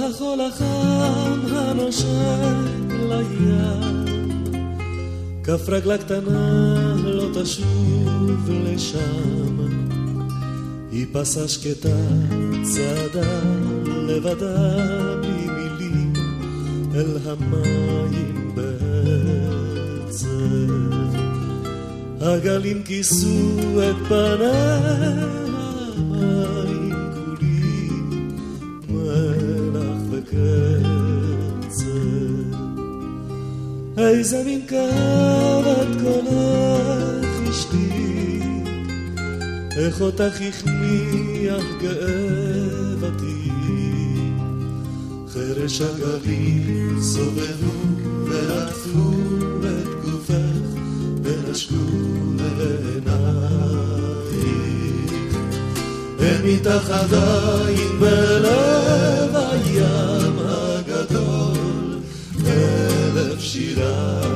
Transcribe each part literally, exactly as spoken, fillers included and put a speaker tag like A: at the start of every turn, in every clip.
A: החול החם הנושק לים, כף רגלה קטנה לא תשוב לשם, היא פסה שקטה צעדה לבדה בלי מילים אל המים בעצב, הגלים כיסו את פניה, המים כולים מלח וקצב, איזה מין כבד קולך אשתי, איך אותך הכניח גאוותי, חרש הגלים סובבו ועטפו את גופך ונשקו לעינייך, הם איתך עדיין בלב הים הגדול, אלף שירייך.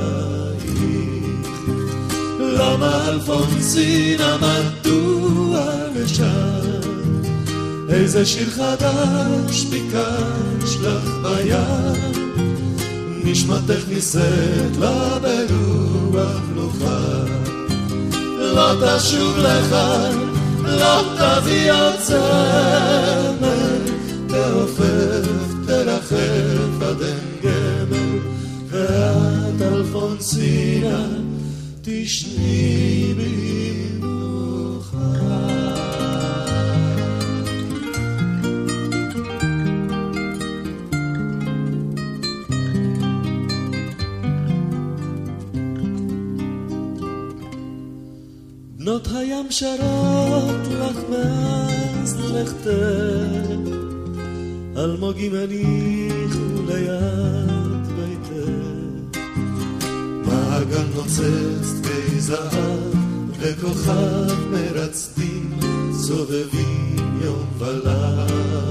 A: למה אלפונסינה מדוע לשם, איזה שיר חדש ביקש לך בים, נשמתך נישאת לה ברוח מלוכה, לא תשוב לכאן, לא תביא עוד זמר, תעופף, תרחף עד אין גמר, ואת אלפונסינה תשני במנוחה. בנות הים שרות לך מאז לכתך, אלמוגים הניחו ליד ביתך, מעגל נוצץ תקי זהב וכוכב מרצדים סובבים יום ולילה,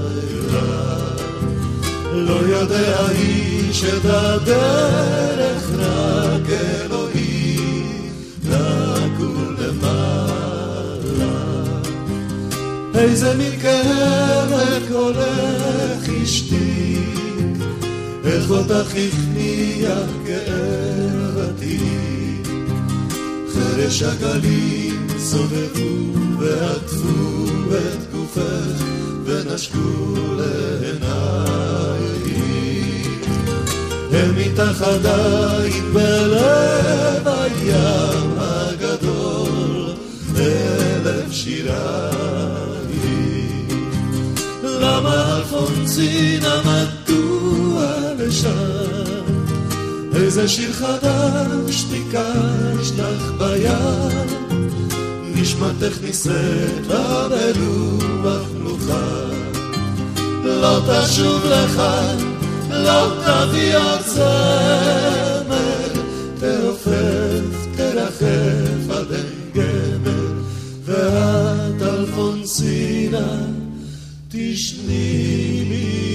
A: לא יודע איש את הדרך, רק אלוהים נגול למעלה, איזה מין כאב קולך אשתי, איך אותך הכניח גאוותי, חרש הגלים סובבו ועטפו את גופך ונשקו לעינייך, הם איתך עדיין בלב הים הגדול, אלף שירייך. למה אלפונסינה מדוע לשם, איזה שיר חדש ביקש לך בים, נשמתך נישאת לה ברוח מלוכה, לא תשוב לכאן, לא תביא עוד זמר, תעופף, תרחף עד אין גמר, ואת אלפונסינה תשני לי